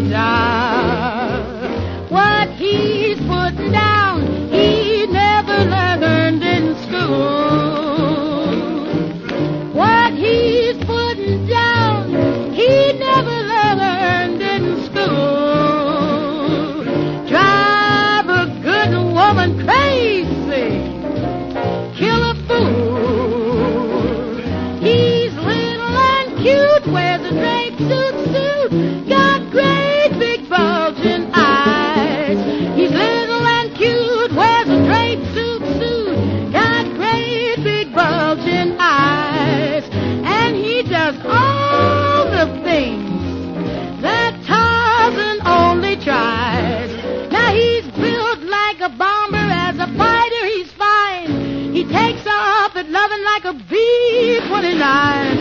down. What he's putting down, he never learned in school. What he's putting down, he never learned in school. Drive a good woman crazy, kill a fool. He's little and cute, wears a draped suit, got great big bulging eyes. He's little and cute, wears a draped suit, got great big bulging eyes. And he does all the things that Tarzan only tries. Now he's built like a bomber, as a fighter he's fine. He takes off at loving like a B-29.